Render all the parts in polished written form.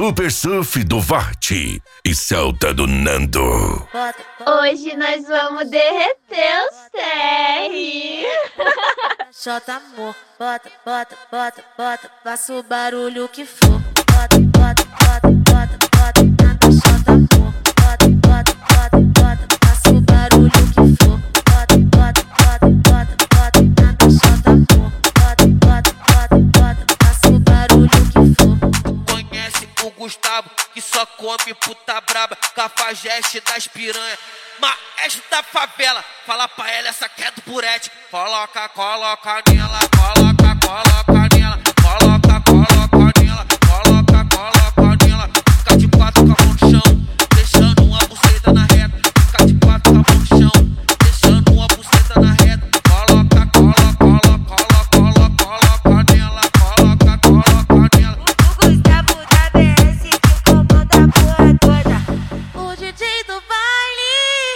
Super Surf do Varte e Celta do Nando. Hoje nós vamos derreter o CR. Jota amor, bota, bota, bota, bota, faça o barulho que for. Bota, bota, bota, bota, bota, nada Jota amor. Bota, bota, bota, bota, faça o barulho que for. Bota, bota, bota, bota, bota, nada Jota amor. Bota, bota, bota, bota, faça o barulho que for. Conhece o Gustavo, que só come puta braba, cafajeste das piranha, maestro da favela. Fala pra ela, essa que é do Purete. Coloca, coloca nela, coloca, coloca nela, coloca, coloca nela, coloca, coloca nela. Fica de quatro com a mão no chão, deixando uma buceta na reta. Fica de quatro com a mão no chão, deixando uma buceta na reta. Coloca, coloca, coloca, coloca, coloca nela, coloca, coloca nela. O Gustavo da BS que comanda a porra toda. O DJ do baile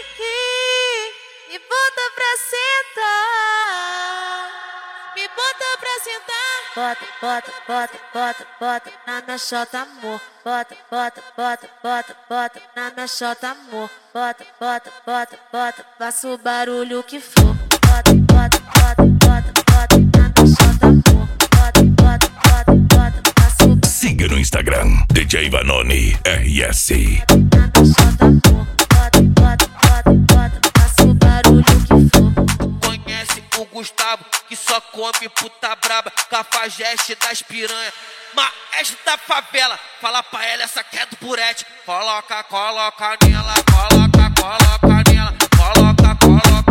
me bota pra sentar, me bota pra sentar. Bota, bota, bota, bota, bota, na Jota amor. Bota, bota, bota, bota, bota, na Jota amor. Bota, bota, bota, bota, faça o barulho que for. Bota, bota, bota, bota, bota, na Jota amor. Bota, bota, bota, bota, faça o barulho. Siga no Instagram, DJ Vanoni RS. Na Jota amor. Bota, bota, bota, bota, faça o barulho que for. Conhece o Gustavo, que só come puta braba, cafajeste das piranha, maestro da favela. Fala pra ela, essa que é do Purete. Coloca, coloca nela, coloca, coloca nela, coloca, coloca